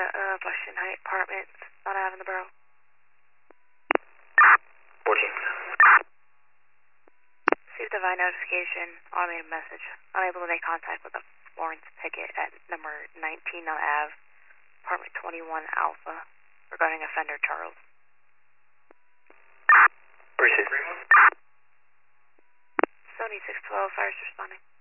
Washington Heights Apartments, not out in the borough. 14. Received a divine notification, automated message. Unable to make contact with a Florence Pickett at number 19 on Ave, apartment 21 Alpha, regarding offender Charles. Received. Sony 612, fires responding.